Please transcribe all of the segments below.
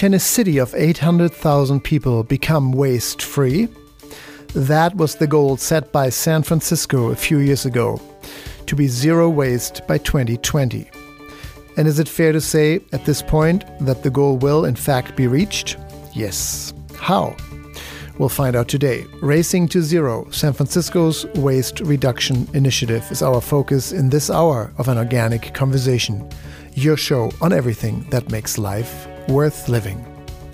Can a city of 800,000 people become waste-free? That was the goal set by San Francisco a few years ago, to be zero waste by 2020. And is it fair to say at this point that the goal will in fact be reached? Yes. How? We'll find out today. Racing to Zero, San Francisco's waste reduction initiative, is our focus in this hour of An Organic Conversation, your show on everything that makes life worth living.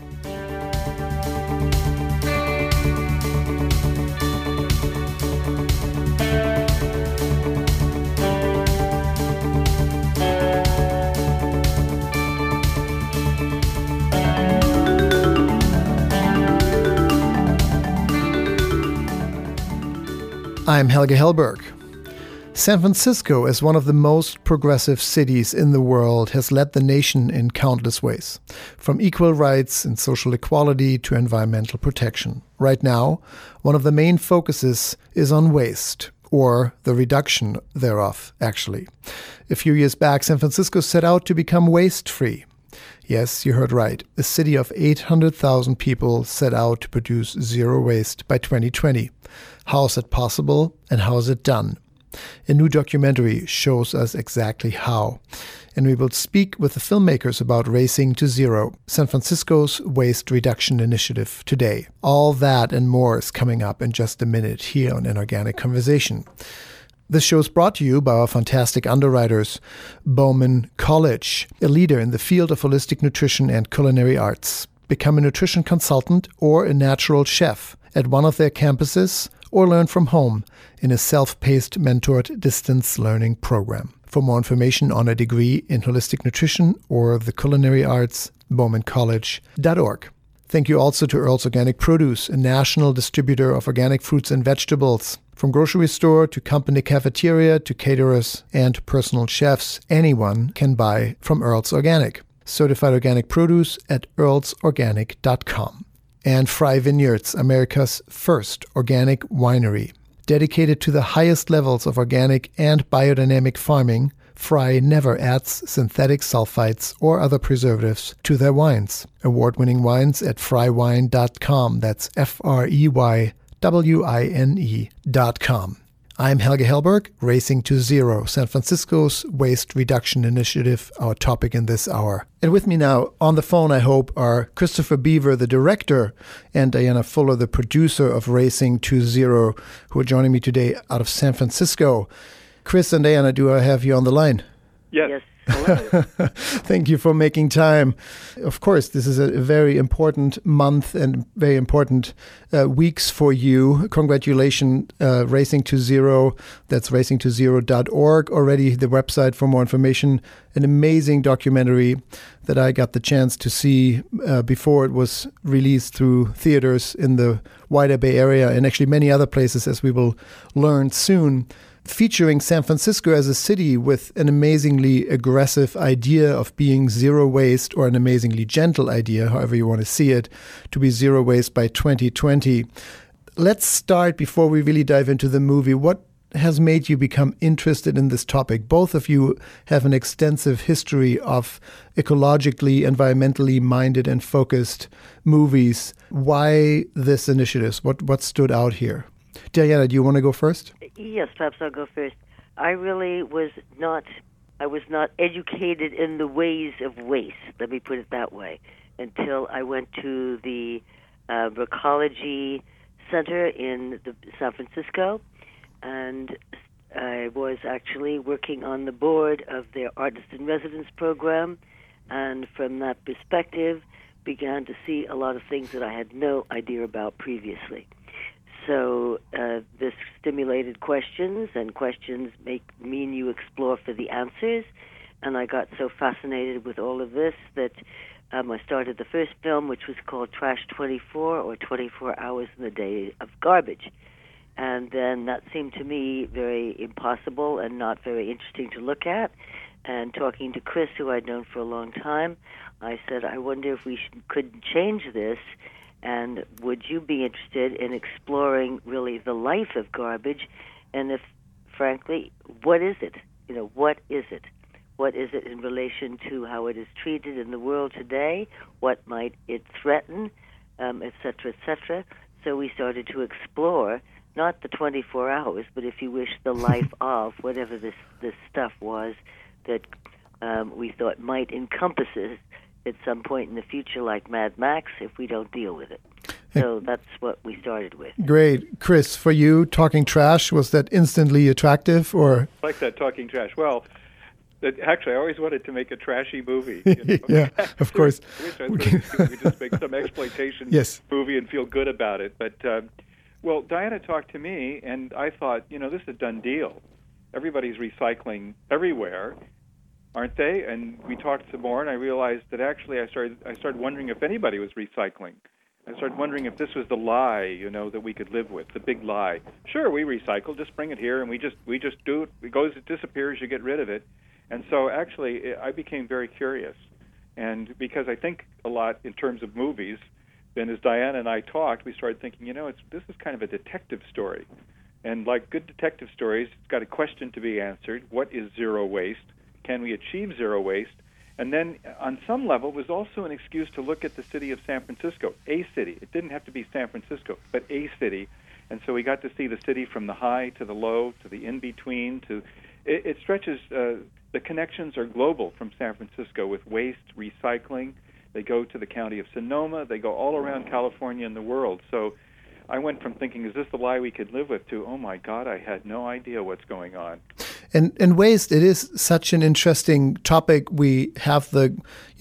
I'm Helge Hellberg. San Francisco, as one of the most progressive cities in the world, has led the nation in countless ways, from equal rights and social equality to environmental protection. Right now, one of the main focuses is on waste, or the reduction thereof, actually. A few years back, San Francisco set out to become waste-free. Yes, you heard right. A city of 800,000 people set out to produce zero waste by 2020. How is it possible and how is it done? A new documentary shows us exactly how. And we will speak with the filmmakers about Racing to Zero, San Francisco's waste reduction initiative today. All that and more is coming up in just a minute here on An Organic Conversation. This show is brought to you by our fantastic underwriters, Bowman College, a leader in the field of holistic nutrition and culinary arts. Become a nutrition consultant or a natural chef at one of their campuses, or learn from home in a self-paced, mentored distance learning program. For more information on a degree in holistic nutrition or the culinary arts, bowmancollege.org. Thank you also to Earl's Organic Produce, a national distributor of organic fruits and vegetables. From grocery store to company cafeteria to caterers and personal chefs, anyone can buy from Earl's Organic. Certified organic produce at earlsorganic.com. And Fry Vineyards, America's first organic winery. Dedicated to the highest levels of organic and biodynamic farming, Fry never adds synthetic sulfites or other preservatives to their wines. Award-winning wines at frywine.com. That's FREYWINE.com. I'm Helge Hellberg, Racing to Zero, San Francisco's waste reduction initiative, our topic in this hour. And with me now on the phone, I hope, are Christopher Beaver, the director, and Diana Fuller, the producer of Racing to Zero, who are joining me today out of San Francisco. Chris and Diana, do I have you on the line? Yes. Hello. Thank you for making time. Of course, this is a very important month and very important weeks for you. Congratulations, Racing to Zero. That's racingtozero.org. Already the website for more information. An amazing documentary that I got the chance to see before it was released through theaters in the wider Bay Area and actually many other places, as we will learn soon. Featuring San Francisco as a city with an amazingly aggressive idea of being zero waste, or an amazingly gentle idea, however you want to see it, to be zero waste by 2020. Let's start, before we really dive into the movie, what has made you become interested in this topic? Both of you have an extensive history of ecologically, environmentally minded and focused movies. Why this initiative? What stood out here? Diana, do you want to go first? Yes, perhaps I'll go first. I really was not educated in the ways of waste, let me put it that way, until I went to the Recology Center in San Francisco, and I was actually working on the board of their Artist in Residence program, and from that perspective began to see a lot of things that I had no idea about previously. So this stimulated questions, and questions mean you explore for the answers. And I got so fascinated with all of this that I started the first film, which was called Trash 24, or 24 Hours in the Day of Garbage. And then that seemed to me very impossible and not very interesting to look at. And talking to Chris, who I'd known for a long time, I said, I wonder if we could change this. And would you be interested in exploring really the life of garbage? And if, frankly, what is it? What is it? What is it in relation to how it is treated in the world today? What might it threaten, et cetera, et cetera. So we started to explore not the 24 hours, but if you wish, the life of whatever this stuff was that we thought might encompass it at some point in the future, like Mad Max, if we don't deal with it. So that's what we started with. Great. Chris, for you, Talking Trash, was that instantly attractive? Or I like that, Talking Trash. Well, actually, I always wanted to make a trashy movie. You know? Yeah, of course. We just make some exploitation movie and feel good about it. But, well, Diana talked to me, and I thought, this is a done deal. Everybody's recycling everywhere, aren't they? And we talked some more, and I realized that actually I started wondering if anybody was recycling. I started wondering if this was the lie, that we could live with, the big lie. Sure, we recycle, just bring it here, and we just do it. It disappears, you get rid of it. And so actually, I became very curious. And because I think a lot in terms of movies, then as Diana and I talked, we started thinking, this is kind of a detective story. And like good detective stories, it's got a question to be answered. What is zero waste? Can we achieve zero waste? And then on some level, it was also an excuse to look at the city of San Francisco, a city. It didn't have to be San Francisco, but a city. And so we got to see the city from the high to the low to the in-between. It stretches, the connections are global from San Francisco with waste, recycling. They go to the county of Sonoma. They go all around California and the world. So I went from thinking, is this the lie we could live with, to, oh my God, I had no idea what's going on. And waste, it is such an interesting topic. We have the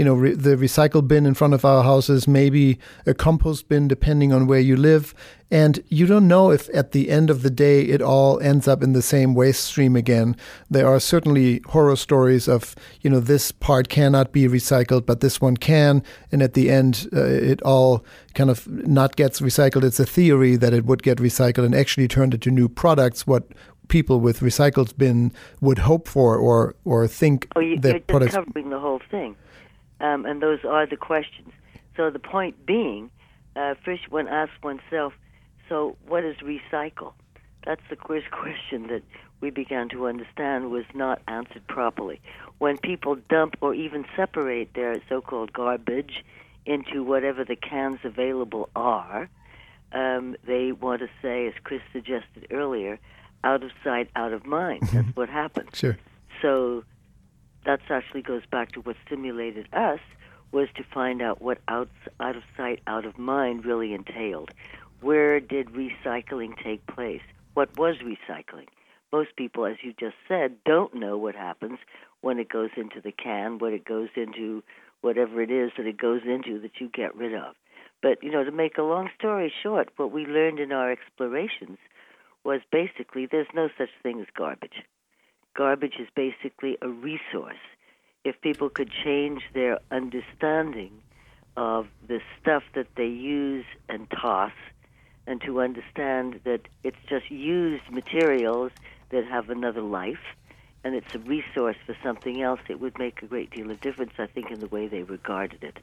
recycle bin in front of our houses, maybe a compost bin, depending on where you live. And you don't know if at the end of the day it all ends up in the same waste stream again. There are certainly horror stories of, this part cannot be recycled, but this one can. And at the end, it all kind of not gets recycled. It's a theory that it would get recycled and actually turned into new products, what people with recycled bin would hope for or think that you're just covering the whole thing. And those are the questions. So the point being, first one asks oneself, so what is recycle? That's the first question that we began to understand was not answered properly. When people dump or even separate their so-called garbage into whatever the cans available are, they want to say, as Chris suggested earlier, out of sight, out of mind. That's what happened. Sure. So that actually goes back to what stimulated us, was to find out what out of sight, out of mind really entailed. Where did recycling take place? What was recycling? Most people, as you just said, don't know what happens when it goes into the can, when it goes into whatever it is that it goes into that you get rid of. But, to make a long story short, what we learned in our explorations was basically there's no such thing as garbage. Garbage is basically a resource. If people could change their understanding of the stuff that they use and toss, and to understand that it's just used materials that have another life, and it's a resource for something else, it would make a great deal of difference, I think, in the way they regarded it.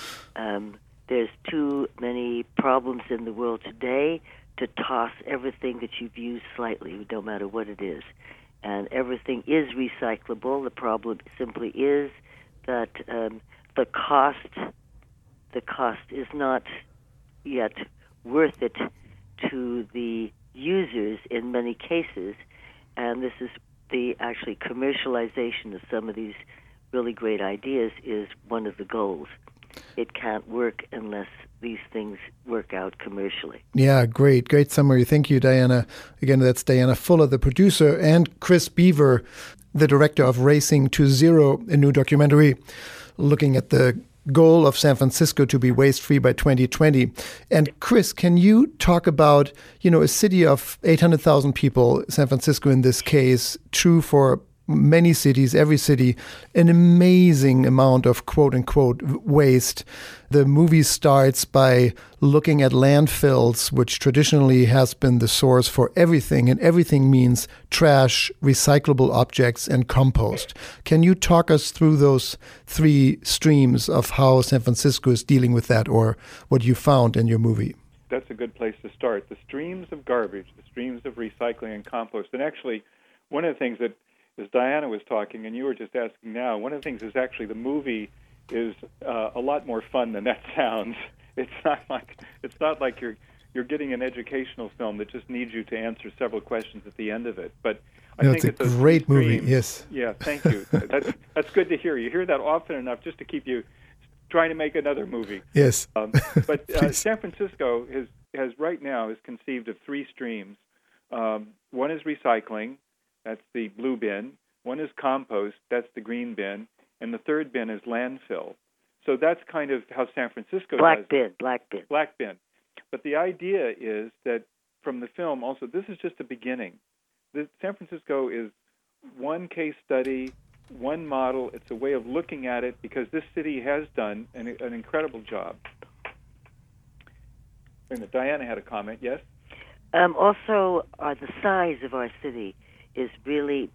There's too many problems in the world today to toss everything that you've used slightly, no matter what it is. And everything is recyclable. The problem simply is that the cost is not yet worth it to the users in many cases. And this is the actually commercialization of some of these really great ideas is one of the goals. It can't work unless these things work out commercially. Yeah, great summary. Thank you, Diana. Again, that's Diana Fuller, the producer, and Chris Beaver, the director of Racing to Zero, a new documentary looking at the goal of San Francisco to be waste-free by 2020. And Chris, can you talk about, a city of 800,000 people, San Francisco in this case, true for many cities, every city, an amazing amount of quote-unquote waste. The movie starts by looking at landfills, which traditionally has been the source for everything, and everything means trash, recyclable objects, and compost. Can you talk us through those three streams of how San Francisco is dealing with that, or what you found in your movie? That's a good place to start. The streams of garbage, the streams of recycling and compost. And actually, one of the things that as Diana was talking, and you were just asking now, one of the things is actually the movie is a lot more fun than that sounds. It's not like you're getting an educational film that just needs you to answer several questions at the end of it. But I think it's a great movie. Yes. Yeah, thank you. That's good to hear. You hear that often enough just to keep you trying to make another movie. Yes. But San Francisco has right now is conceived of three streams. One is recycling, that's the blue bin. One is compost, that's the green bin. And the third bin is landfill. So that's kind of how San Francisco Black does bin. Black bin. But the idea is that from the film also, this is just the beginning. San Francisco is one case study, one model. It's a way of looking at it because this city has done an incredible job. And Diana had a comment, yes? Also, the size of our city has really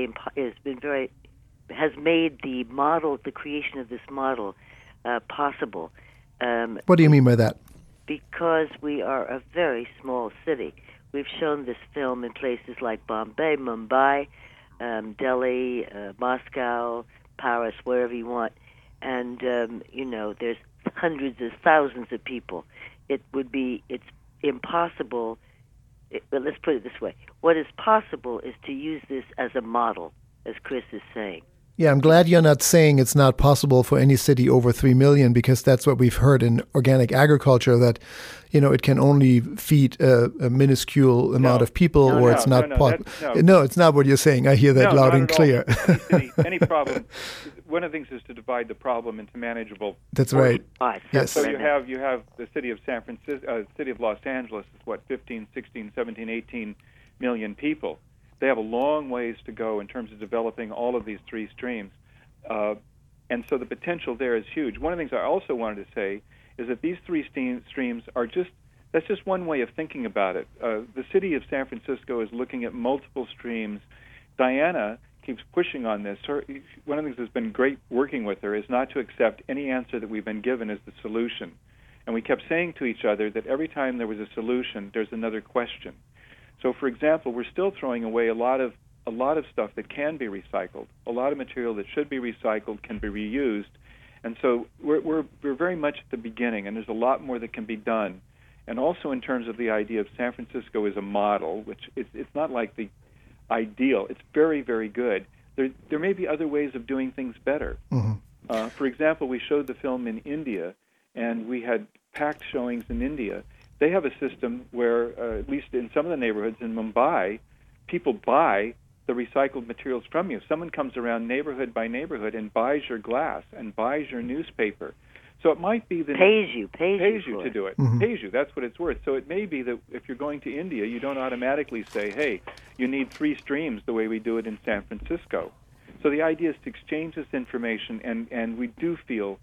has made the model, the creation of this model, possible. What do you mean by that? Because we are a very small city. We've shown this film in places like Bombay, Mumbai, Delhi, Moscow, Paris, wherever you want. And, there's hundreds of thousands of people. It's impossible. But let's put it this way. What is possible is to use this as a model, as Chris is saying. Yeah, I'm glad you're not saying it's not possible for any city over 3 million, because that's what we've heard in organic agriculture, that, it can only feed a minuscule amount of people, or it's not No, it's not what you're saying. I hear that loud and clear. Any problem, one of the things is to divide the problem into manageable. That's right. Yes. So you have the city of San Francisco, city of Los Angeles is 15, 16, 17, 18 million people. They have a long ways to go in terms of developing all of these three streams. And so the potential there is huge. One of the things I also wanted to say is that these three streams that's just one way of thinking about it. The city of San Francisco is looking at multiple streams. Diana keeps pushing on this. One of the things that's been great working with her is not to accept any answer that we've been given as the solution. And we kept saying to each other that every time there was a solution, there's another question. So, for example, we're still throwing away a lot of stuff that can be recycled. A lot of material that should be recycled can be reused, and so we're very much at the beginning. And there's a lot more that can be done. And also in terms of the idea of San Francisco as a model, which it's not like the ideal. It's very, very good. There may be other ways of doing things better. Mm-hmm. For example, we showed the film in India, and we had packed showings in India. They have a system where, at least in some of the neighborhoods in Mumbai, people buy the recycled materials from you. Someone comes around neighborhood by neighborhood and buys your glass and buys your newspaper. So it might be that pays you to do it. Mm-hmm. Pays you. That's what it's worth. So it may be that if you're going to India, you don't automatically say, "Hey, you need three streams the way we do it in San Francisco." So the idea is to exchange this information, and we do feel,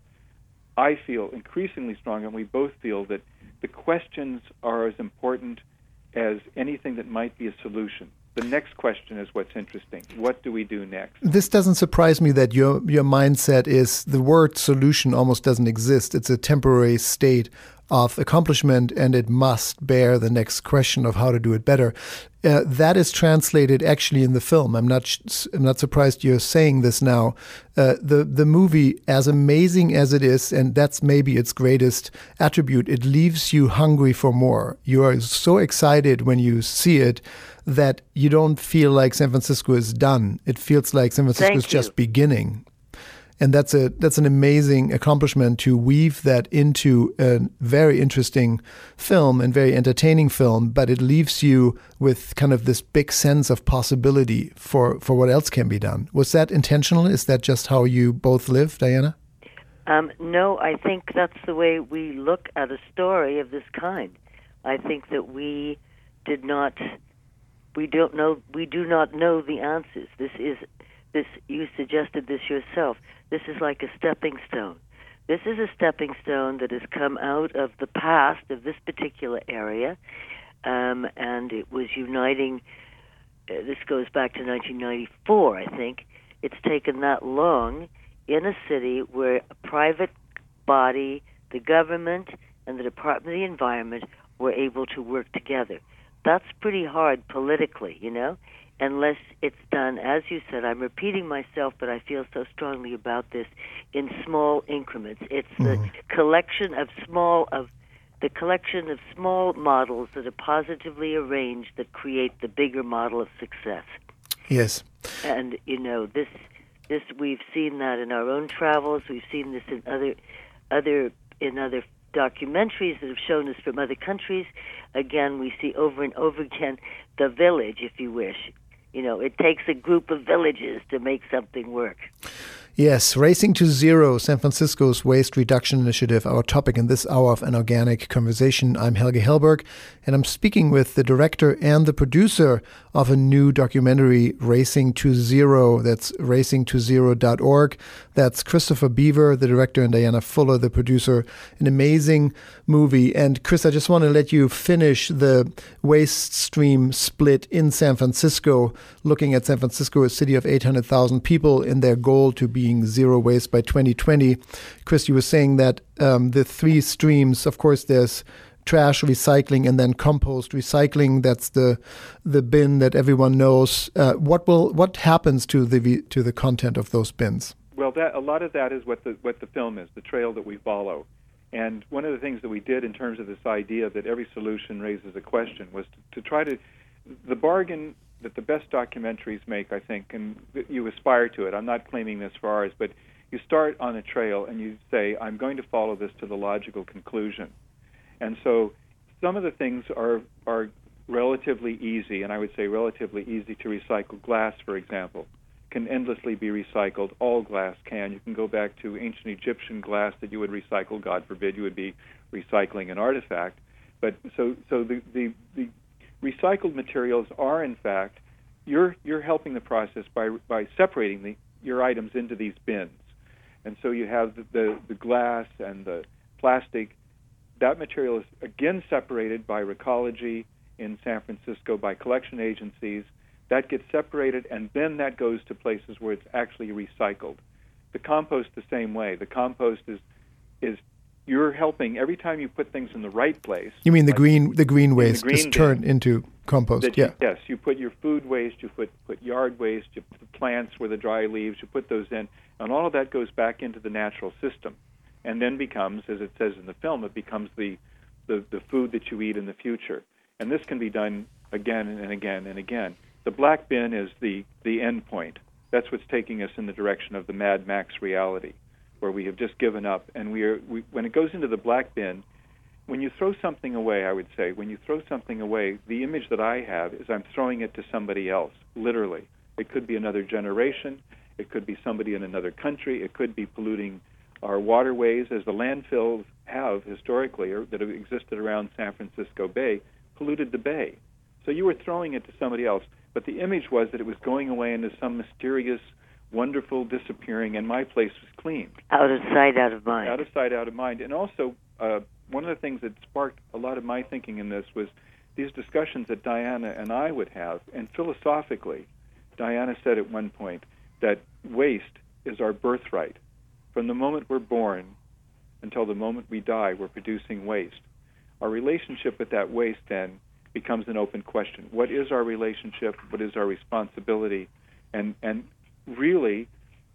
I feel increasingly strong, and we both feel that the questions are as important as anything that might be a solution. The next question is what's interesting. What do we do next? This doesn't surprise me that your mindset is the word solution almost doesn't exist. It's a temporary state of accomplishment, and it must bear the next question of how to do it better. That is translated actually in the film. I'm not surprised you're saying this now. The movie, as amazing as it is, and that's maybe its greatest attribute, it leaves you hungry for more. You are so excited when you see it that you don't feel like San Francisco is done. It feels like San Francisco is just beginning. And that's an amazing accomplishment to weave that into a very interesting film and very entertaining film, but it leaves you with kind of this big sense of possibility for what else can be done. Was that intentional? Is that just how you both live, Diana? No, I think that's the way we look at a story of this kind. I think that we do not know the answers. You suggested this yourself. This is like a stepping stone. This is a stepping stone that has come out of the past of this particular area, and it was uniting. This goes back to 1994, I think. It's taken that long in a city where a private body, the government, and the Department of the Environment were able to work together. that's pretty hard politically, unless it's done, as you said. I'm repeating myself, but I feel so strongly about this, in small increments. It's the collection of small models that are positively arranged that create the bigger model of success. Yes. And this we've seen that in our own travels. We've seen this in other documentaries that have shown us from other countries. Again, we see over and over again the village, if you wish. It takes a group of villages to make something work. Yes, Racing to Zero, San Francisco's Waste Reduction Initiative, our topic in this hour of An Organic Conversation. I'm Helge Hellberg, and I'm speaking with the director and the producer of a new documentary, Racing to Zero. That's racingtozero.org. That's Christopher Beaver, the director, and Diana Fuller, the producer. An amazing movie. And Chris, I just want to let you finish the waste stream split in San Francisco, looking at San Francisco, a city of 800,000 people, in their goal to being zero waste by 2020. Chris, you were saying that the three streams, of course, there's trash recycling and then compost recycling. That's the bin that everyone knows. What happens to the content of those bins? Well, a lot of that is what the film is, the trail that we follow. And one of the things that we did in terms of this idea that every solution raises a question was to try to, the bargain that the best documentaries make, I think, and you aspire to it. I'm not claiming this for ours, but you start on a trail and you say, I'm going to follow this to the logical conclusion. And so some of the things are relatively easy, and I would say relatively easy to recycle. Glass, for example, can endlessly be recycled. All glass can. You can go back to ancient Egyptian glass that you would recycle. God forbid you would be recycling an artifact. But so the recycled materials are, in fact, you're helping the process by separating your items into these bins. And so you have the glass and the plastic. That material is again separated by Recology in San Francisco, by collection agencies. That gets separated, and then that goes to places where it's actually recycled. The compost the same way. The compost is you're helping every time you put things in the right place. You mean the green waste is turned into compost? Yeah. Yes, you put your food waste, you put yard waste, you put the plants where the dry leaves, you put those in, and all of that goes back into the natural system, and then becomes, as it says in the film, it becomes the food that you eat in the future. And this can be done again and again and again. The black bin is the end point. That's what's taking us in the direction of the Mad Max reality, where we have just given up. And when it goes into the black bin, when you throw something away, I would say, when you throw something away, the image that I have is I'm throwing it to somebody else, literally. It could be another generation. It could be somebody in another country. It could be polluting our waterways, as the landfills have historically, or that have existed around San Francisco Bay, polluted the bay. So you were throwing it to somebody else. But the image was that it was going away into some mysterious, wonderful disappearing, and my place was clean. Out of sight, out of mind. Out of sight, out of mind. And also, one of the things that sparked a lot of my thinking in this was these discussions that Diana and I would have. And philosophically, Diana said at one point that waste is our birthright. From the moment we're born until the moment we die, we're producing waste. Our relationship with that waste then becomes an open question. What is our relationship? What is our responsibility? And really,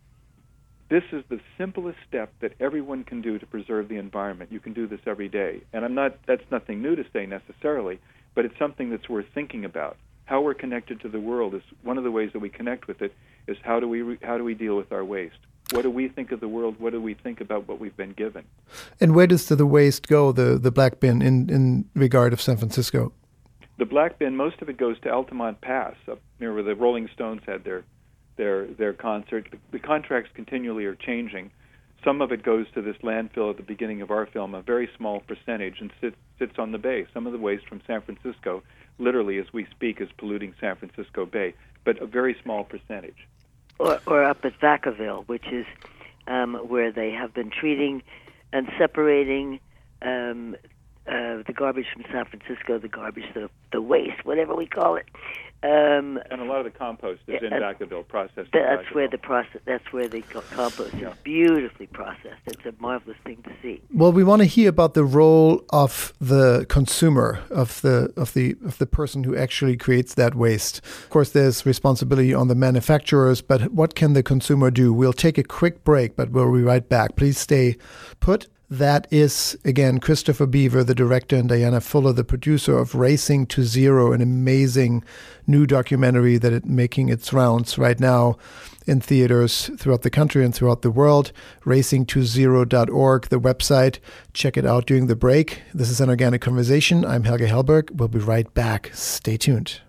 this is the simplest step that everyone can do to preserve the environment. You can do this every day. And that's nothing new to say necessarily, but it's something that's worth thinking about. How we're connected to the world is one of the ways that we connect with it, is how do we deal with our waste? What do we think of the world? What do we think about what we've been given? And where does the waste go, the black bin, in regard of San Francisco? The black bin, most of it goes to Altamont Pass, up near where the Rolling Stones had their concert. The contracts continually are changing. Some of it goes to this landfill at the beginning of our film, a very small percentage, and sits on the bay. Some of the waste from San Francisco, literally as we speak, is polluting San Francisco Bay, but a very small percentage. Or up at Vacaville, which is where they have been treating and separating the garbage from San Francisco, the garbage, the waste, whatever we call it. And a lot of the compost is in Vacaville, processed. That's where the compost is beautifully processed. It's a marvelous thing to see. Well, we want to hear about the role of the consumer, of the person who actually creates that waste. Of course, there's responsibility on the manufacturers, but what can the consumer do? We'll take a quick break, but we'll be right back. Please stay put. That is, again, Christopher Beaver, the director, and Diana Fuller, the producer of Racing to Zero, an amazing new documentary that is making its rounds right now in theaters throughout the country and throughout the world. Racing20.org, the website. Check it out during the break. This is An Organic Conversation. I'm Helge Hellberg. We'll be right back. Stay tuned.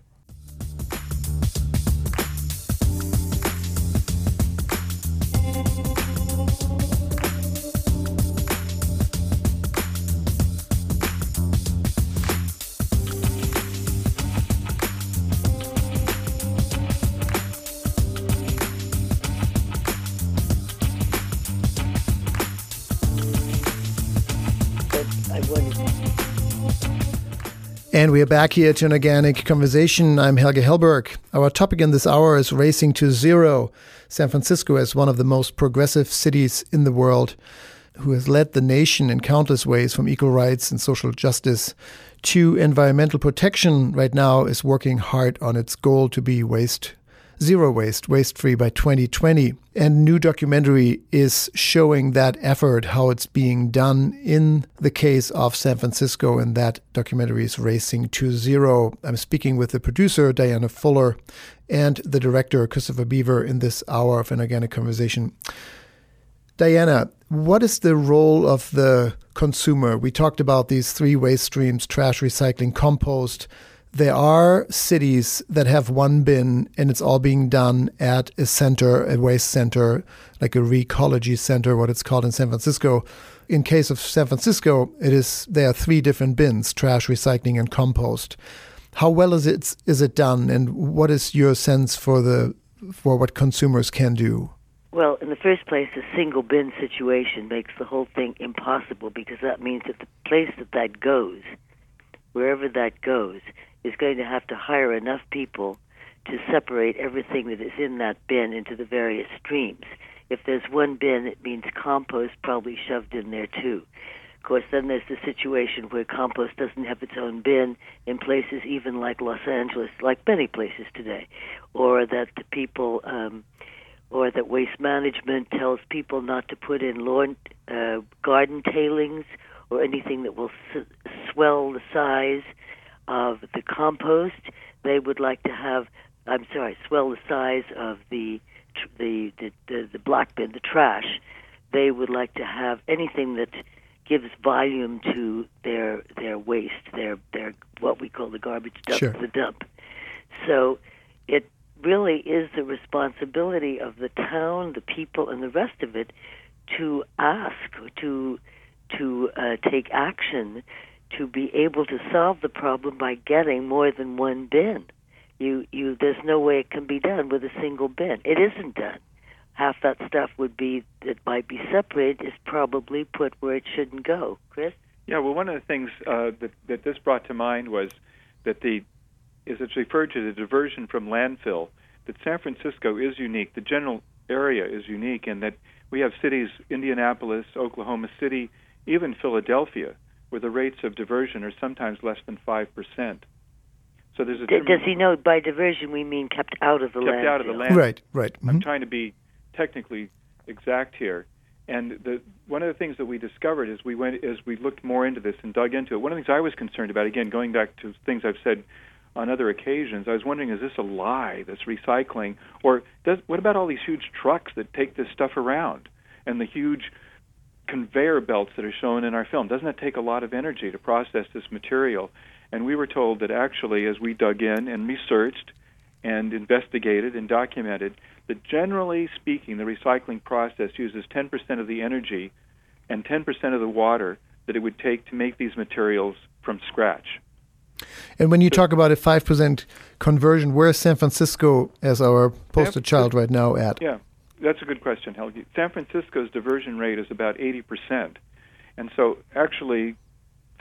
And we are back here to An Organic Conversation. I'm Helge Hellberg. Our topic in this hour is Racing to Zero. San Francisco is one of the most progressive cities in the world, who has led the nation in countless ways, from equal rights and social justice to environmental protection. Right now is working hard on its goal to be zero waste-free by 2020. And new documentary is showing that effort, how it's being done in the case of San Francisco, and that documentary is Racing to Zero. I'm speaking with the producer, Diana Fuller, and the director, Christopher Beaver, in this hour of An Organic Conversation. Diana, what is the role of the consumer? We talked about these three waste streams: trash, recycling, compost. There are cities that have one bin, and it's all being done at a waste center, like a Recology center, what it's called in San Francisco. In case of San Francisco, there are three different bins: trash, recycling, and compost. How well is it done, and what is your sense for what consumers can do? Well, in the first place, a single bin situation makes the whole thing impossible, because that means that the place that goes, wherever that goes, is going to have to hire enough people to separate everything that is in that bin into the various streams. If there's one bin, it means compost probably shoved in there too. Of course, then there's the situation where compost doesn't have its own bin in places even like Los Angeles, like many places today, or that or that waste management tells people not to put in garden tailings or anything that will swell the size of the compost. They would like to have, swell the size of the black bin, the trash. They would like to have anything that gives volume to their waste, their what we call the garbage dump, sure. The dump. So it really is the responsibility of the town, the people, and the rest of it to ask, to take action, to be able to solve the problem by getting more than one bin. There's no way it can be done with a single bin. It isn't done. Half that stuff that might be separated is probably put where it shouldn't go. Chris? Yeah, well, one of the things that this brought to mind was that it's referred to the diversion from landfill, that San Francisco is unique. The general area is unique in that we have cities, Indianapolis, Oklahoma City, even Philadelphia, where the rates of diversion are sometimes less than 5%. So there's does he know by diversion we mean kept out of the landfill? Kept out of the landfill. Right. Mm-hmm. I'm trying to be technically exact here. And one of the things that we discovered as we looked more into this and dug into it, one of the things I was concerned about, again, going back to things I've said on other occasions, I was wondering, is this a lie, this recycling? Or what about all these huge trucks that take this stuff around and the huge conveyor belts that are shown in our film? Doesn't it take a lot of energy to process this material? And we were told that actually, as we dug in and researched and investigated and documented, that generally speaking, the recycling process uses 10% of the energy and 10% of the water that it would take to make these materials from scratch. And when you talk about a 5% conversion, where is San Francisco as our poster child right now at? Yeah, that's a good question, Helge. San Francisco's diversion rate is about 80%. And so actually,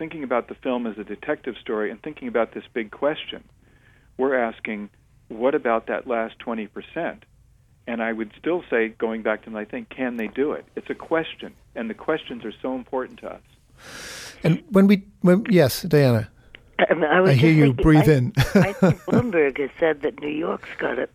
thinking about the film as a detective story and thinking about this big question, we're asking, what about that last 20%? And I would still say, going back to my thing, can they do it? It's a question, and the questions are so important to us. And yes, Diana. I hear you breathe in. I think Bloomberg has said that New York's got a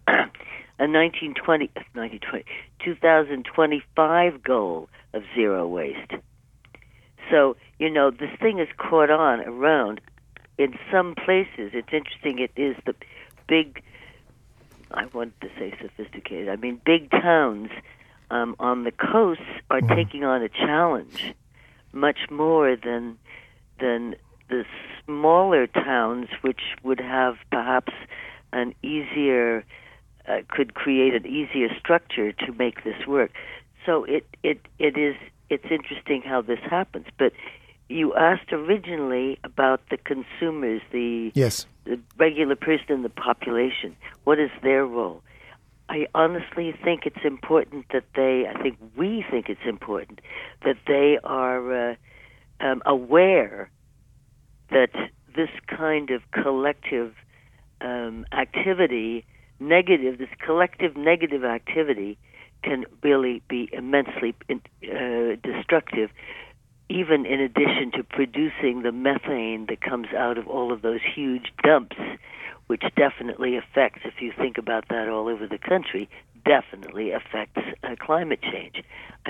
2025 goal of zero waste. So, this thing is caught on around. In some places, it's interesting, it is the big, I want to say sophisticated, big towns on the coasts are taking on a challenge much more than the smaller towns, which would have perhaps an easier, could create an easier structure to make this work. So it's interesting how this happens. But you asked originally about the consumers, the regular person in the population. What is their role? I honestly think it's important that we think it's important that they are aware that this kind of collective activity, this collective negative activity can really be immensely destructive, even in addition to producing the methane that comes out of all of those huge dumps, which definitely affects, if you think about that all over the country, definitely affects climate change.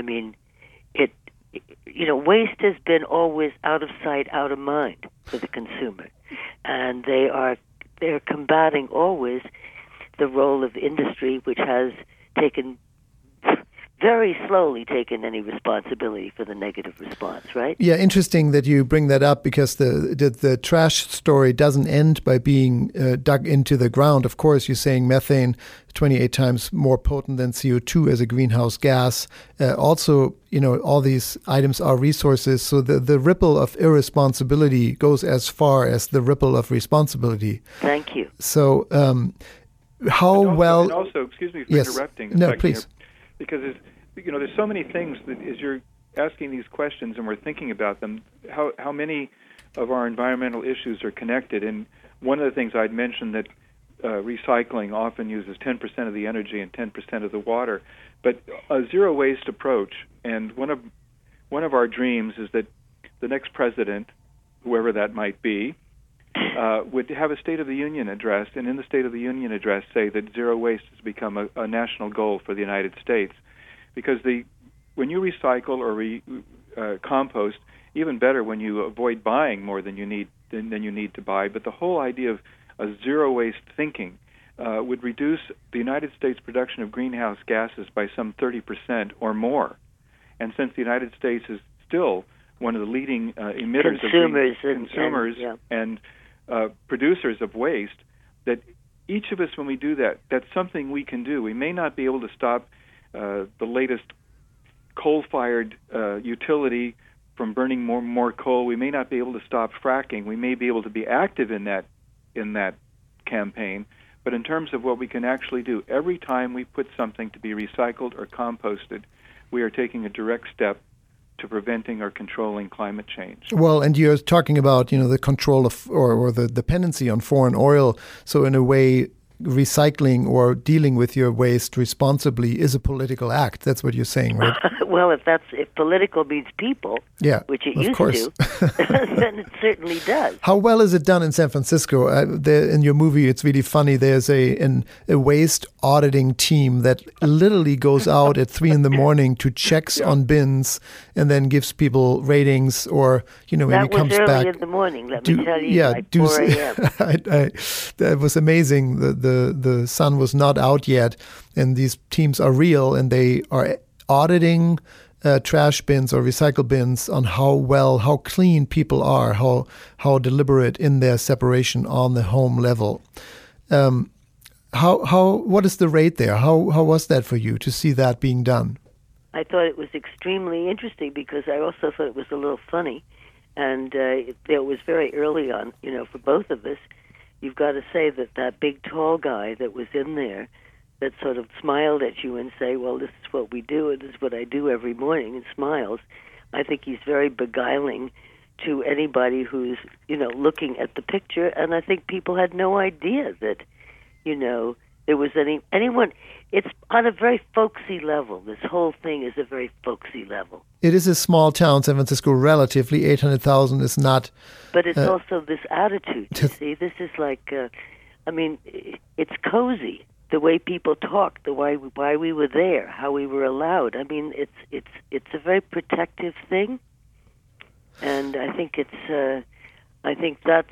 Waste has been always out of sight, out of mind for the consumer, and they're combating always the role of industry, which has very slowly taken any responsibility for the negative response, right? Yeah, interesting that you bring that up, because the trash story doesn't end by being dug into the ground. Of course, you're saying methane 28 times more potent than CO2 as a greenhouse gas. Also, all these items are resources, so the ripple of irresponsibility goes as far as the ripple of responsibility. Thank you. So, And also, excuse me for interrupting. No, please. Because there's so many things that as you're asking these questions and we're thinking about them, how many of our environmental issues are connected. And one of the things I'd mentioned that recycling often uses 10% of the energy and 10% of the water, but a zero waste approach. And one of our dreams is that the next president, whoever that might be, would have a State of the Union address, and in the State of the Union address say that zero waste has become a national goal for the United States. Because when you recycle or compost, even better when you avoid buying more than you need to buy. But the whole idea of a zero waste thinking would reduce the United States production of greenhouse gases by some 30% or more. And since the United States is still one of the leading emitters and producers of waste, that each of us, when we do that, that's something we can do. We may not be able to stop the latest coal-fired utility from burning more coal. We may not be able to stop fracking. We may be able to be active in that campaign. But in terms of what we can actually do, every time we put something to be recycled or composted, we are taking a direct step to preventing or controlling climate change. Well, and you're talking about, the control of or the dependency on foreign oil. So in a way, recycling or dealing with your waste responsibly is a political act. That's what you're saying, right? Well, if political means people, which it used to, then it certainly does. How well is it done in San Francisco? In your movie, it's really funny. There's a waste auditing team that literally goes out at 3 a.m. to checks on bins and then gives people ratings, or when he comes back. That was early in the morning. Let me tell you, like 4 a.m. That was amazing. The sun was not out yet, and these teams are real, and they are auditing trash bins or recycle bins on how clean people are, how deliberate in their separation on the home level. What is the rate there? How was that for you to see that being done? I thought it was extremely interesting, because I also thought it was a little funny, and it was very early on, for both of us. You've got to say that big tall guy that was in there, that sort of smiled at you and say, well, this is what we do, and this is what I do every morning, and smiles. I think he's very beguiling to anybody who's, looking at the picture. And I think people had no idea that, there was anyone. It's on a very folksy level. This whole thing is a very folksy level. It is a small town, San Francisco, relatively. 800,000 is not... But it's also this attitude, you see. This is like, it's cozy. The way people talk, the why we were there, how we were allowed. I mean, it's a very protective thing. And I think that's,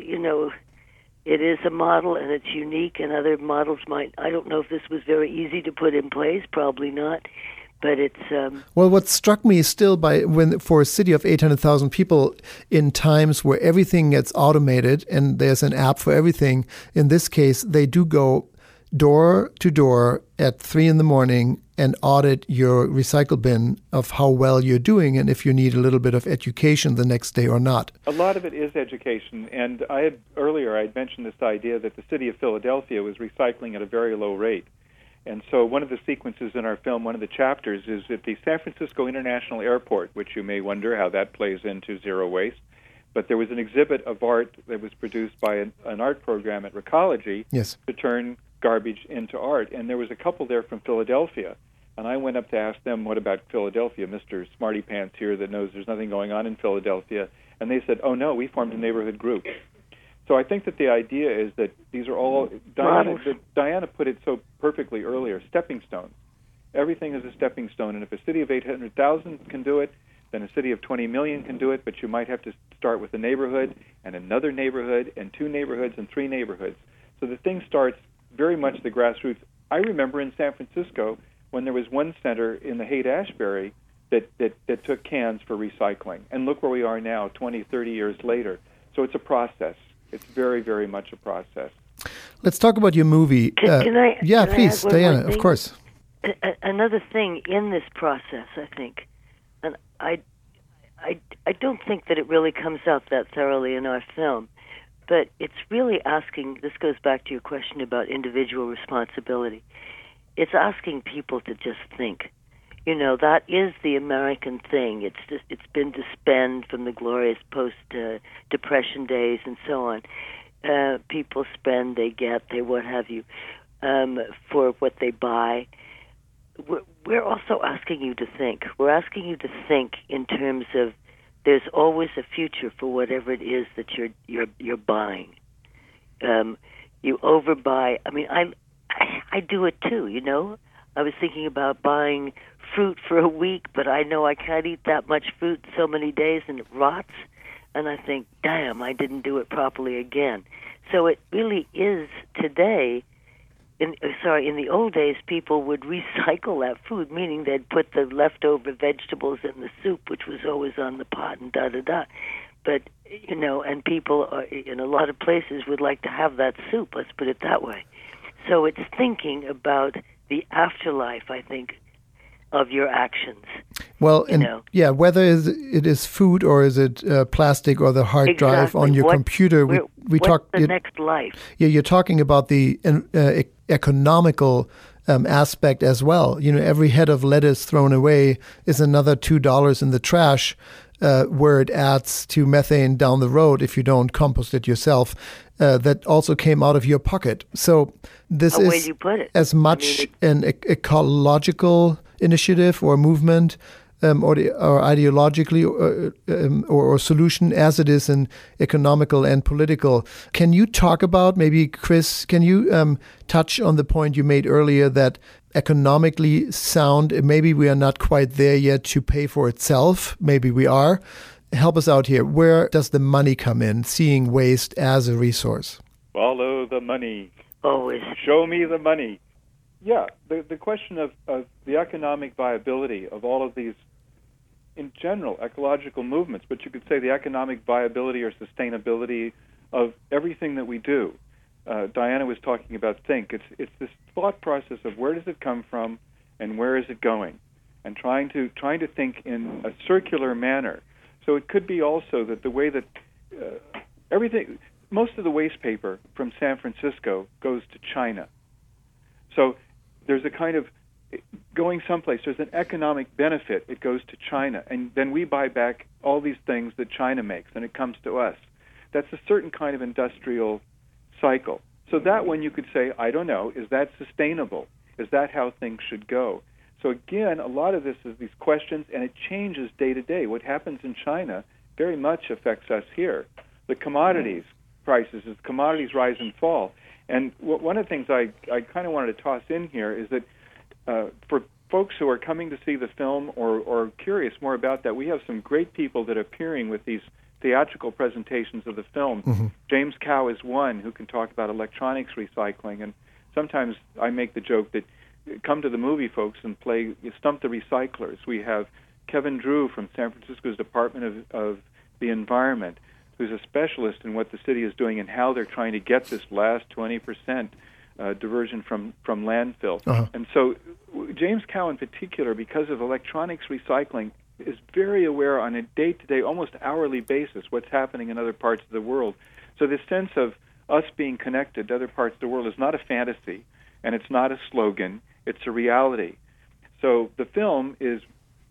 it is a model and it's unique, and other models might. I don't know if this was very easy to put in place, probably not, but it's. Well, what struck me still for a city of 800,000 people, in times where everything gets automated and there's an app for everything, in this case, they do go door to door at 3 a.m. and audit your recycle bin of how well you're doing and if you need a little bit of education the next day or not. A lot of it is education, and I had mentioned this idea that the city of Philadelphia was recycling at a very low rate. And so one of the sequences in our film, one of the chapters, is at the San Francisco International Airport, which you may wonder how that plays into zero waste. But there was an exhibit of art that was produced by an art program at Recology to turn garbage into art. And there was a couple there from Philadelphia. And I went up to ask them, what about Philadelphia, Mr. Smarty Pants here that knows there's nothing going on in Philadelphia? And they said, oh, no, we formed a neighborhood group. So I think that the idea is that these are all, Diana put it so perfectly earlier, stepping stones. Everything is a stepping stone. And if a city of 800,000 can do it, then a city of 20 million can do it, but you might have to start with a neighborhood and another neighborhood and 2 neighborhoods and 3 neighborhoods. So the thing starts very much the grassroots. I remember in San Francisco when there was one center in the Haight-Ashbury that took cans for recycling. And look where we are now, 20, 30 years later. So it's a process. It's very, very much a process. Let's talk about your movie. Can I please, Diana, of course. Another thing in this process, I think, and I don't think that it really comes out that thoroughly in our film, but it's really asking, this goes back to your question about individual responsibility, it's asking people to just think. That is the American thing. It's been to spend from the glorious post-Depression days and so on. People spend, they get, they what have you, for what they buy. We're also asking you to think. We're asking you to think in terms of there's always a future for whatever it is that you're buying. You overbuy. I mean, I do it too. I was thinking about buying fruit for a week, but I know I can't eat that much fruit in so many days, and it rots. And I think, damn, I didn't do it properly again. So it really is today. In the old days, people would recycle that food, meaning they'd put the leftover vegetables in the soup, which was always on the pot, and da-da-da. But, and people in a lot of places would like to have that soup, let's put it that way. So it's thinking about the afterlife, I think, of your actions. Well, whether it is food or is it plastic or the hard drive on your computer, we talk the next life. Yeah, you're talking about the economical aspect as well. Every head of lettuce thrown away is another $2 in the trash, where it adds to methane down the road if you don't compost it yourself. That also came out of your pocket. So this is as much an ecological initiative or movement or ideologically or solution as it is in economical and political. Can you talk about, maybe Chris, can you touch on the point you made earlier that economically sound, maybe we are not quite there yet to pay for itself, maybe we are. Help us out here. Where does the money come in, seeing waste as a resource? Follow the money. Always. Show me the money. Yeah, the question of the economic viability of all of these, in general, ecological movements, but you could say the economic viability or sustainability of everything that we do. Diana was talking about think. It's this thought process of where does it come from and where is it going, and trying to think in a circular manner. So it could be also that the way that most of the waste paper from San Francisco goes to China. So there's a kind of going someplace. There's an economic benefit. It goes to China, and then we buy back all these things that China makes, and it comes to us. That's a certain kind of industrial cycle. So that one you could say, I don't know, is that sustainable? Is that how things should go? So again, a lot of this is these questions, and it changes day to day. What happens in China very much affects us here. The commodities prices, as commodities rise and fall. And one of the things I kind of wanted to toss in here is that for folks who are coming to see the film or curious more about that, we have some great people that are appearing with these theatrical presentations of the film. Mm-hmm. James Cow is one who can talk about electronics recycling, and sometimes I make the joke that come to the movie, folks, and play Stump the Recyclers. We have Kevin Drew from San Francisco's Department of the Environment, who's a specialist in what the city is doing and how they're trying to get this last 20% diversion from landfill. Uh-huh. And so James Cow in particular, because of electronics recycling, is very aware on a day-to-day, almost hourly basis what's happening in other parts of the world. So this sense of us being connected to other parts of the world is not a fantasy, and it's not a slogan, it's a reality. So the film is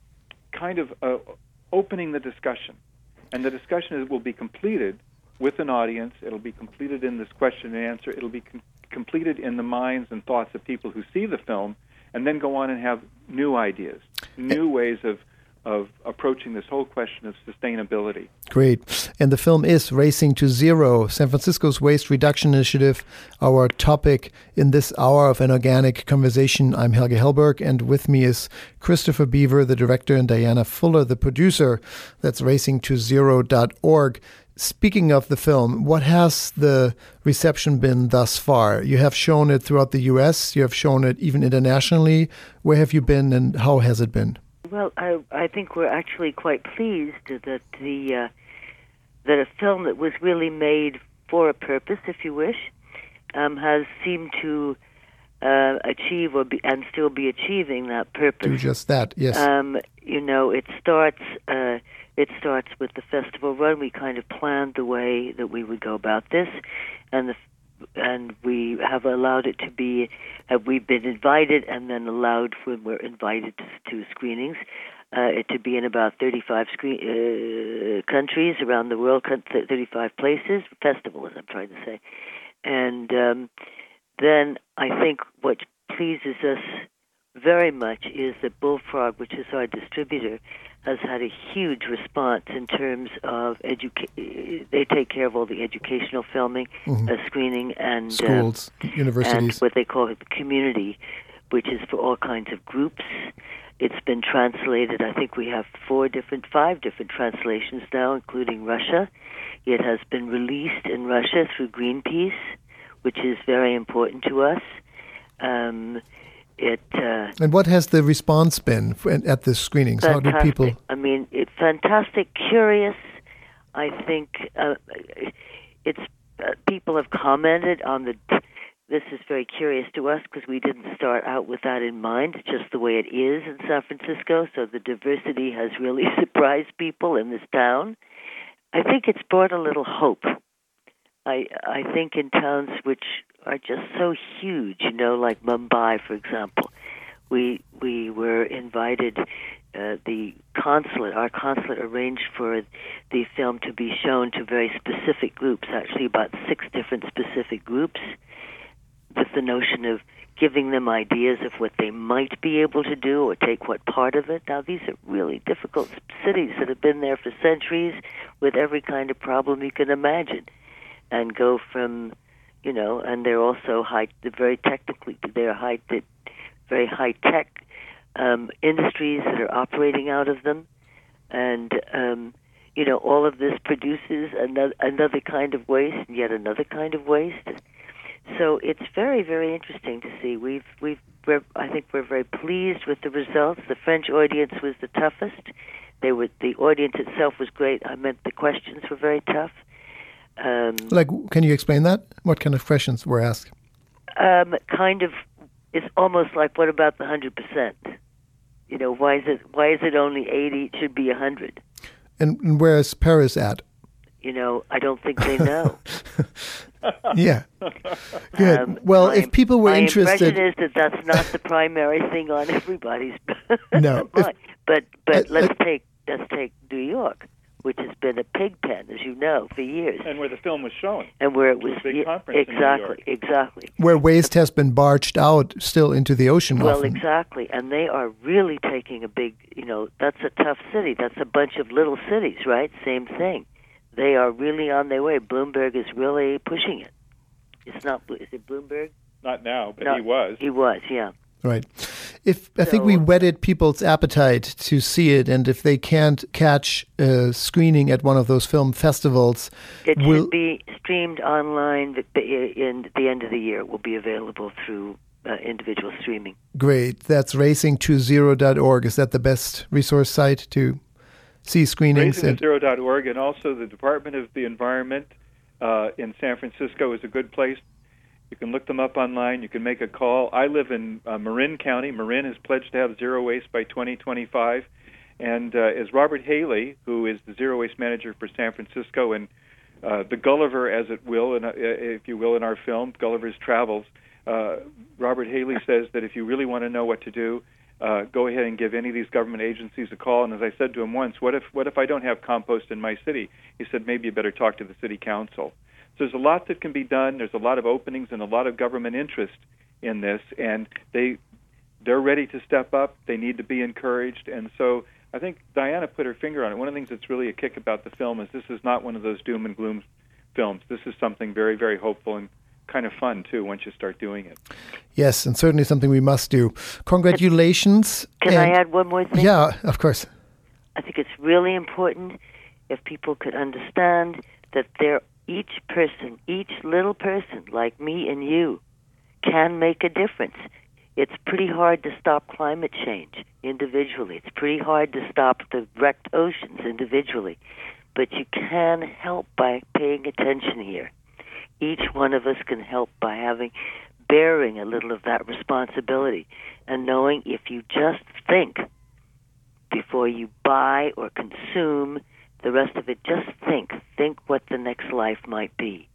kind of opening the discussion. And the discussion will be completed with an audience. It'll be completed in this question and answer. It'll be completed in the minds and thoughts of people who see the film and then go on and have new ideas, new ways of approaching this whole question of sustainability. Great. And the film is Racing to Zero, San Francisco's Waste Reduction Initiative, our topic in this hour of an organic conversation. I'm Helge Hellberg, and with me is Christopher Beaver, the director, and Diana Fuller, the producer. That's racingtozero.org. Speaking of the film, what has the reception been thus far? You have shown it throughout the U.S., you have shown it even internationally. Where have you been, and how has it been? Well, I think we're actually quite pleased that that a film that was really made for a purpose, if you wish, has seemed to achieve and still be achieving that purpose. Do just that, yes. It starts with the festival run. We kind of planned the way that we would go about this, and we have allowed it to be. We've been invited and then allowed when we're invited to screenings, it to be in about 35 countries around the world, 35 places, festivals, I'm trying to say. And then I think what pleases us very much is that Bullfrog, which is our distributor, has had a huge response in terms of they take care of all the educational filming, screening, and schools, universities, and what they call the community, which is for all kinds of groups. It's been translated. I think we have 5 different translations now, including Russia. It has been released in Russia through Greenpeace, which is very important to us. And what has the response been at the screenings? Fantastic. How did people? I mean, it's fantastic, curious. I think it's people have commented on this is very curious to us because we didn't start out with that in mind. It's just the way it is in San Francisco. So the diversity has really surprised people in this town. I think it's brought a little hope. I think in towns which are just so huge, like Mumbai, for example. We were invited, our consulate arranged for the film to be shown to very specific groups, actually about 6 different specific groups, with the notion of giving them ideas of what they might be able to do or take what part of it. Now, these are really difficult cities that have been there for centuries with every kind of problem you can imagine, and go from, and they're also very high-tech industries that are operating out of them. And, all of this produces another kind of waste and yet another kind of waste. So it's very, very interesting to see. I think we're very pleased with the results. The French audience was the toughest. The audience itself was great. I meant the questions were very tough. Can you explain that? What kind of questions were asked? It's almost like, what about the 100%? Why is it only 80? It should be 100. And where is Paris at? I don't think they know. Yeah. Good. Well, if people were interested... My impression is that that's not the primary thing on everybody's no. mind. But let's take New York, which has been a pig pen, as you know, for years. And where the film was shown. And where it was... a big conference in New York. Exactly. Where waste has been barged out still into the ocean Well, often. exactly. And they are really taking a big... that's a tough city. That's a bunch of little cities, right? Same thing. They are really on their way. Bloomberg is really pushing it. Is it Bloomberg? Not now, but he was. He was, yeah. Right. I think we whetted people's appetite to see it, and if they can't catch a screening at one of those film festivals... It should be streamed online in the end of the year. It will be available through individual streaming. Great. That's racingtozero.org. Is that the best resource site to see screenings? Racingtozero.org, and also the Department of the Environment in San Francisco is a good place. You can look them up online. You can make a call. I live in Marin County. Marin has pledged to have zero waste by 2025. And as Robert Haley, who is the zero waste manager for San Francisco, and the Gulliver, as it will, if you will, in our film, Gulliver's Travels, Robert Haley says that if you really want to know what to do, go ahead and give any of these government agencies a call. And as I said to him once, what if I don't have compost in my city? He said, maybe you better talk to the city council. So there's a lot that can be done. There's a lot of openings and a lot of government interest in this, and they're ready to step up. They need to be encouraged. And so I think Diana put her finger on it. One of the things that's really a kick about the film is this is not one of those doom and gloom films. This is something very, very hopeful and kind of fun, too, once you start doing it. Yes, and certainly something we must do. Congratulations. Can I add one more thing? Yeah, of course. I think it's really important if people could understand that each person, each little person like me and you, can make a difference. It's pretty hard to stop climate change individually. It's pretty hard to stop the wrecked oceans individually. But you can help by paying attention here. Each one of us can help by bearing a little of that responsibility and knowing if you just think before you buy or consume the rest of it, just think what the next life might be.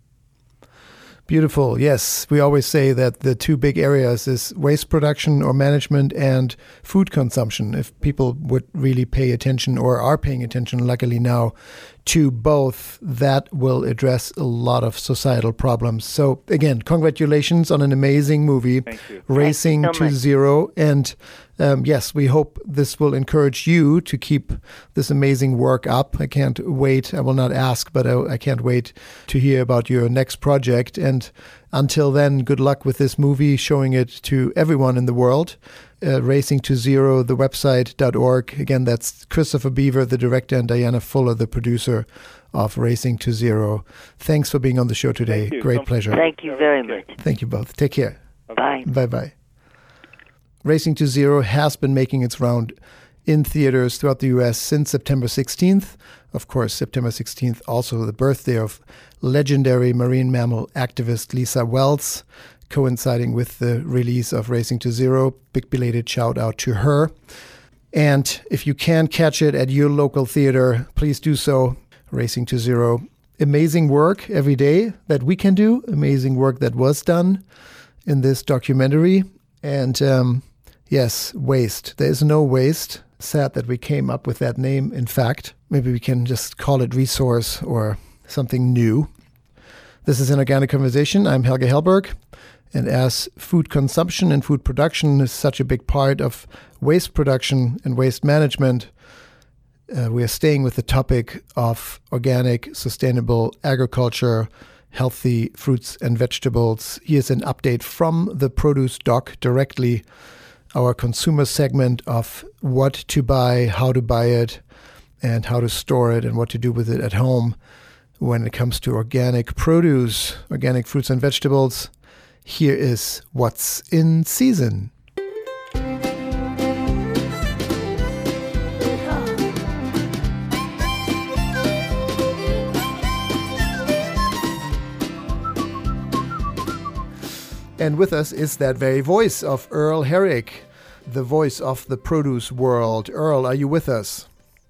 Beautiful. Yes, we always say that the two big areas is waste production or management and food consumption. If people would really pay attention or are paying attention, luckily now, to both, that will address a lot of societal problems. So again, congratulations on an amazing movie, Thank you. Racing to Zero. And yes, we hope this will encourage you to keep this amazing work up. I can't wait. I will not ask, but I can't wait to hear about your next project. And until then, good luck with this movie, showing it to everyone in the world. Racing to Zero, the website.org. Again, that's Christopher Beaver, the director, and Diana Fuller, the producer of Racing to Zero. Thanks for being on the show today. Great pleasure. Thank you very much. Thank you both. Take care. Bye. Bye-bye. Racing to Zero has been making its round in theaters throughout the U.S. since September 16th. Of course, September 16th, also the birthday of legendary marine mammal activist Lisa Wells, coinciding with the release of Racing to Zero. Big belated shout out to her. And if you can catch it at your local theater, please do so. Racing to Zero. Amazing work every day that we can do. Amazing work that was done in this documentary. And yes, waste. There is no waste. Sad that we came up with that name, in fact. Maybe we can just call it resource or something new. This is An Organic Conversation. I'm Helge Hellberg. And as food consumption and food production is such a big part of waste production and waste management, we are staying with the topic of organic, sustainable agriculture, healthy fruits and vegetables. Here's an update from the Produce Doc directly, our consumer segment of what to buy, how to buy it, and how to store it, and what to do with it at home when it comes to organic produce, organic fruits and vegetables. Here is what's in season. And with us is that very voice of Earl Herrick, the voice of the produce world. Earl, are you with us?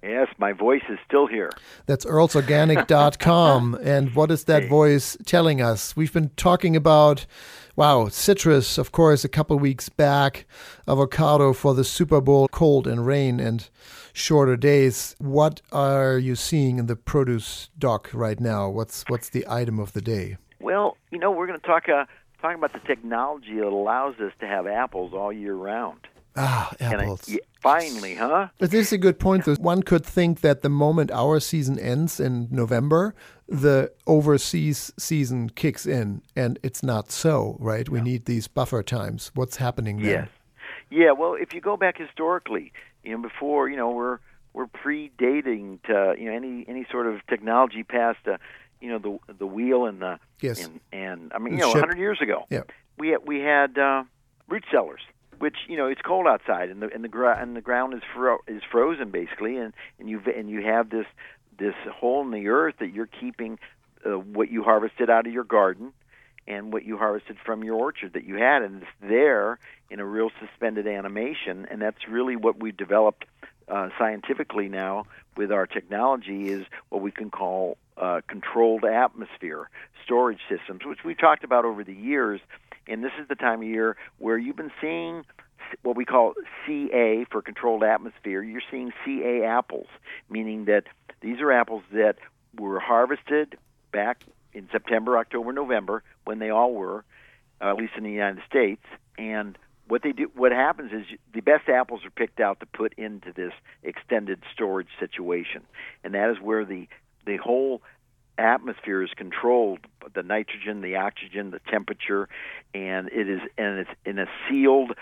Yes, my voice is still here. That's earlsorganic.com. And what is that voice telling us? We've been talking about, citrus, of course, a couple weeks back, avocado for the Super Bowl, cold and rain and shorter days. What are you seeing in the produce dock right now? What's the item of the day? Well, we're going to talk about the technology that allows us to have apples all year round. Apples. Finally, huh? But this is a good point, though. One could think that the moment our season ends in November, the overseas season kicks in, and it's not so, right? We need these buffer times. What's happening there? Yes. Yeah, well, if you go back historically, before, we're predating to, any sort of technology past, the wheel and the, and 100 years ago. Yeah. We had root cellars, which it's cold outside and the ground is frozen basically, and you have this hole in the earth that you're keeping what you harvested out of your garden and what you harvested from your orchard that you had, and it's there in a real suspended animation, and that's really what we've developed scientifically now with our technology is what we can call controlled atmosphere storage systems, which we've talked about over the years. And this is the time of year where you've been seeing what we call CA for controlled atmosphere. You're seeing CA apples, meaning that these are apples that were harvested back in September, October, November, when they all were, at least in the United States. And what happens is the best apples are picked out to put into this extended storage situation. And that is where the whole atmosphere is controlled, the nitrogen, the oxygen, the temperature, and it's in a sealed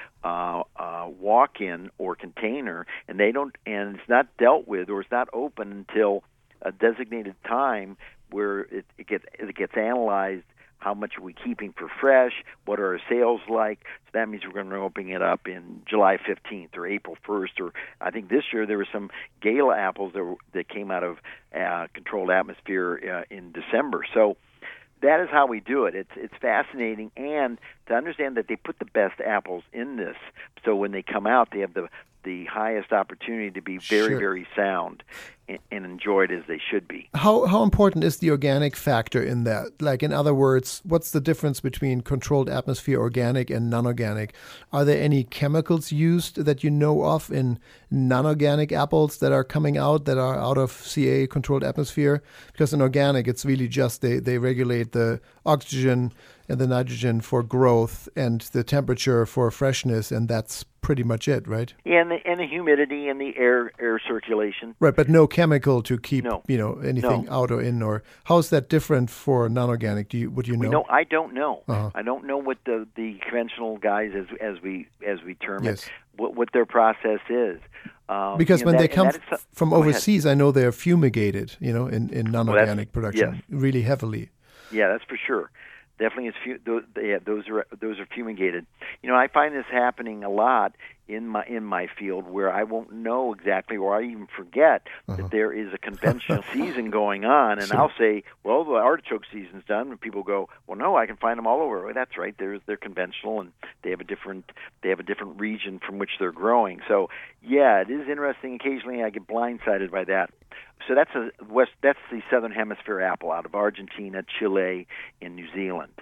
walk-in or container, and it's not dealt with or it's not open until a designated time where it gets analyzed. How much are we keeping for fresh? What are our sales like? So that means we're going to open it up in July 15th or April 1st. Or I think this year there were some Gala apples that came out of controlled atmosphere in December. So that is how we do it. It's fascinating, and to understand that they put the best apples in this, so when they come out, they have the highest opportunity to be very, very sound and enjoyed as they should be. How important is the organic factor in that? Like, in other words, what's the difference between controlled atmosphere organic and non-organic? Are there any chemicals used that you know of in non-organic apples that are coming out that are out of CA controlled atmosphere? Because in organic, it's really just they regulate the oxygen and the nitrogen for growth and the temperature for freshness, and that's pretty much it, right? Yeah, and the humidity and the air circulation. Right, but no chemical to keep anything out or in. Or how is that different for non-organic? Would you know? No, I don't know. I don't know what the conventional guys, as we term it, what their process is. Because when they come from overseas, I know they're fumigated, in non-organic production, really heavily. Yeah, that's for sure. Definitely, those are fumigated. I find this happening a lot in my field, where I won't know exactly, or I even forget that there is a conventional season going on, and I'll say, "Well, the artichoke season's done," and people go, "Well, no, I can find them all over." Well, that's right; they're conventional, and they have a different region from which they're growing. So, yeah, it is interesting. Occasionally, I get blindsided by that. So that's the Southern Hemisphere apple out of Argentina, Chile, and New Zealand.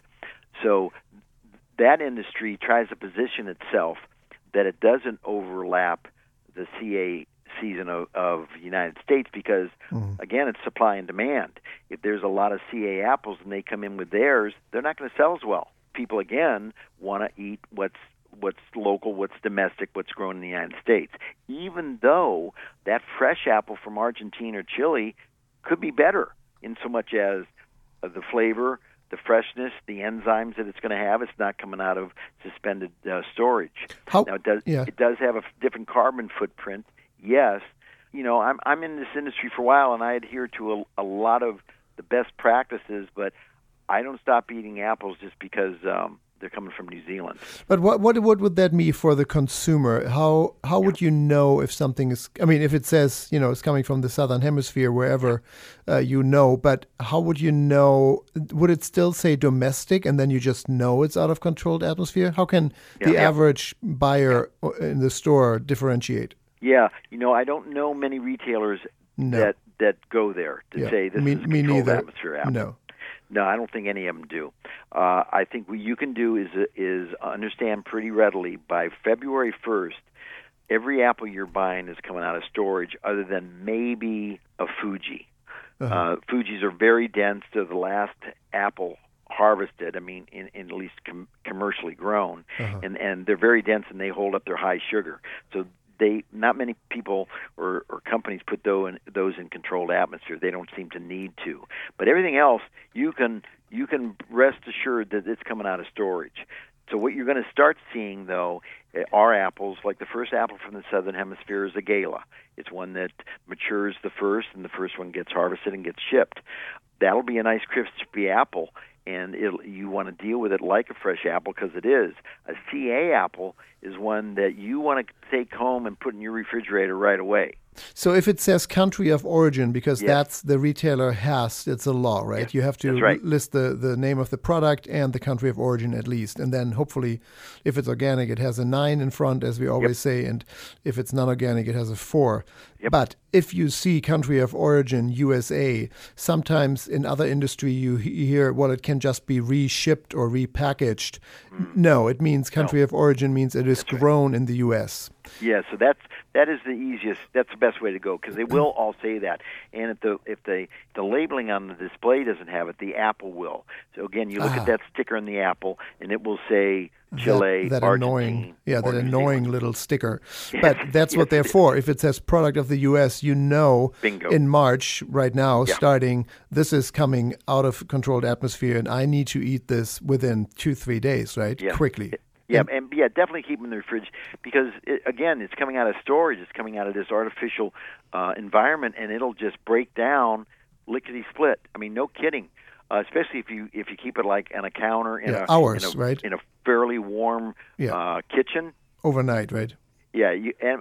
So that industry tries to position itself that it doesn't overlap the CA season of the United States because, again, it's supply and demand. If there's a lot of CA apples and they come in with theirs, they're not going to sell as well. People, again, want to eat what's local, what's domestic, what's grown in the United States. Even though that fresh apple from Argentina or Chile could be better in so much as the flavor, the freshness, the enzymes that it's going to have. It's not coming out of suspended storage. Now, it does have a different carbon footprint, yes. I'm in this industry for a while, and I adhere to a lot of the best practices, but I don't stop eating apples just because they're coming from New Zealand. But what would that mean for the consumer? How would you know if something is? I mean, if it says it's coming from the Southern Hemisphere, wherever but how would you know? Would it still say domestic, and then you just know it's out of controlled atmosphere? How can the average buyer in the store differentiate? Yeah, I don't know many retailers that go there to say this is controlled atmosphere apple. No, I don't think any of them do. I think what you can do is understand pretty readily by February 1st, every apple you're buying is coming out of storage other than maybe a Fuji. Fujis are very dense. They're the last apple harvested, in at least commercially grown, and they're very dense and they hold up their high sugar. So not many people or companies put those in controlled atmosphere. They don't seem to need to. But everything else, you can rest assured that it's coming out of storage. So what you're going to start seeing, though, are apples. Like the first apple from the Southern Hemisphere is a Gala. It's one that matures the first, and the first one gets harvested and gets shipped. That'll be a nice crispy apple, and you want to deal with it like a fresh apple because it is. A CA apple is one that you want to take home and put in your refrigerator right away. So if it says country of origin, because that's the retailer it's a law, right? Yes. You have to list the name of the product and the country of origin at least. And then hopefully, if it's organic, it has a 9 in front, as we always say. And if it's non-organic, it has a 4. Yep. But if you see country of origin, USA, sometimes in other industry you hear, well, it can just be reshipped or repackaged. No, it means country of origin means it is grown in the U.S. Yeah, so that is the easiest. That's the best way to go because they will all say that. And if the labeling on the display doesn't have it, the apple will. So again, you look at that sticker on the apple, and it will say Chile, that Argentina. That annoying little sticker. But that's what they're for. If it says product of the U.S., Bingo. In March right now, starting, this is coming out of controlled atmosphere, and I need to eat this within 2-3 days, right? Yeah. Quickly. Definitely keep them in the fridge because, it's coming out of storage. It's coming out of this artificial environment, and it'll just break down lickety-split. No kidding. Especially if you keep it like on a counter in a fairly warm kitchen overnight, right? Yeah,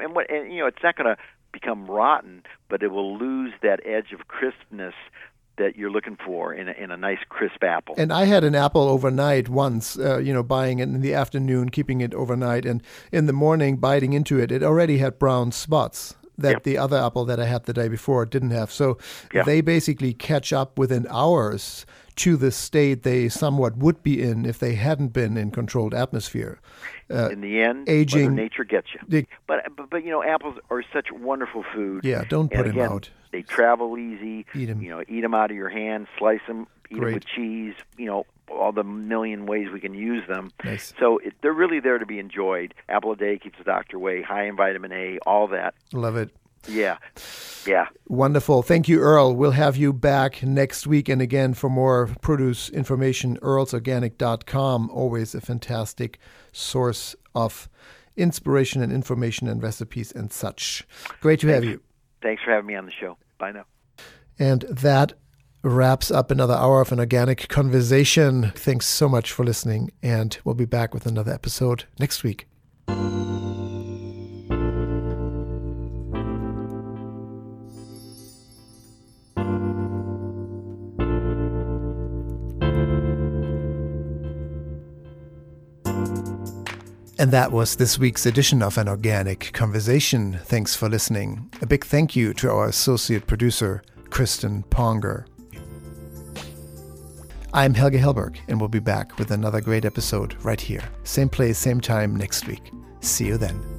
it's not going to become rotten, but it will lose that edge of crispness that you're looking for in a nice crisp apple. And I had an apple overnight once, buying it in the afternoon, keeping it overnight, and in the morning biting into it, it already had brown spots that the other apple that I had the day before didn't have. So they basically catch up within hours to the state they somewhat would be in if they hadn't been in controlled atmosphere. In the end, aging, Mother Nature gets you. But apples are such wonderful food. Yeah, don't put them out. They travel easy. Eat them. Eat them out of your hand, slice them, eat them with cheese. All the million ways we can use them. Nice. So they're really there to be enjoyed. Apple a day keeps the doctor away. High in vitamin A, all that. Love it. Yeah. Wonderful. Thank you, Earl. We'll have you back next week. And again, for more produce information, earlsorganic.com, always a fantastic source of inspiration and information and recipes and such. Great to have you. Thanks for having me on the show. Bye now. And that wraps up another hour of an organic conversation. Thanks so much for listening, and we'll be back with another episode next week. And that was this week's edition of An Organic Conversation. Thanks for listening. A big thank you to our associate producer, Kristen Ponger. I'm Helge Hellberg, and we'll be back with another great episode right here. Same place, same time next week. See you then.